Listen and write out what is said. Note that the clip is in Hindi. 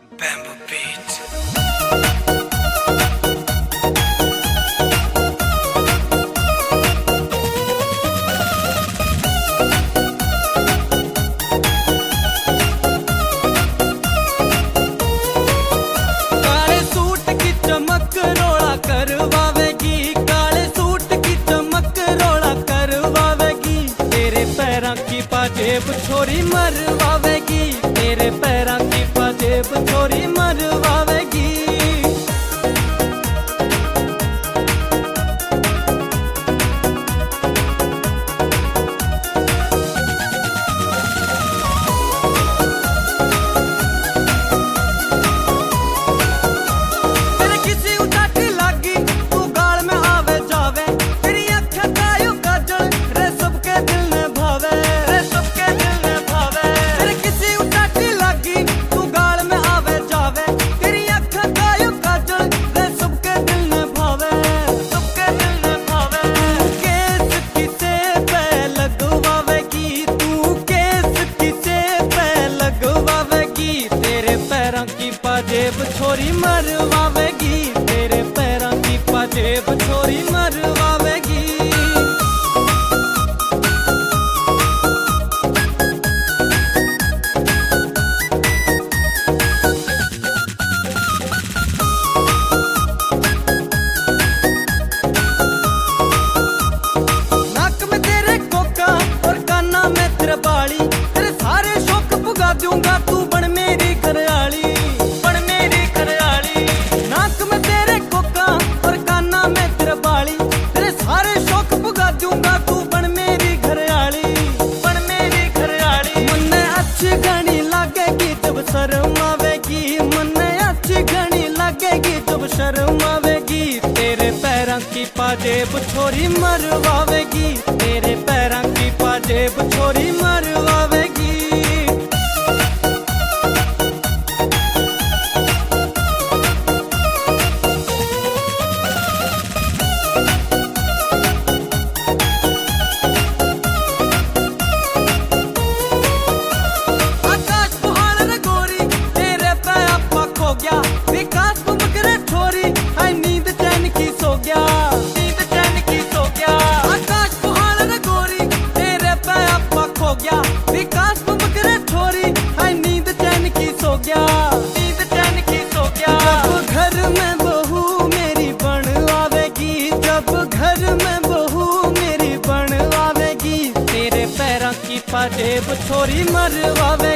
Bamboo Beat. काले सूट की चमक रोड़ा करवावेगी, काले सूट की चमक रोड़ा करवावेगी। तेरे पैरों की पाजेब छोरी मरवावेगी, तेरे पैरों की पाजेब छोरी मरवावेगी। की पाजेब छोरी मरवावेगी, तेरे पैरों की पाजेब छोरी मरवावेगी। नाक में तेरे कोका और काना में तेरे बाली, तेरे सारे शौक पुगा दूंगा, तू बन मेरी घरवाली। शर्मावेगी मन्ने अच्छी घनी लगेगी जब शर्मावेगी। तेरे पैरों की पाजेब छोरी मरवावेगी, तेरे पैरों की पाजेब छोरी मरवावेगी। विकास बुमकरे छोरी है नींद चैन की सो गया, नींद चैन की सो गया। आकाश बुहाल रे गोरी तेरे पे आपा खो गया, विकास बुमकरे छोरी है नींद चैन की सो गया, नींद चैन की सो गया। जब घर में बहू मेरी बन आवेगी, जब घर में बहू मेरी बन आवेगी, तेरे पैरों की पाजेब छोरी मरवावे।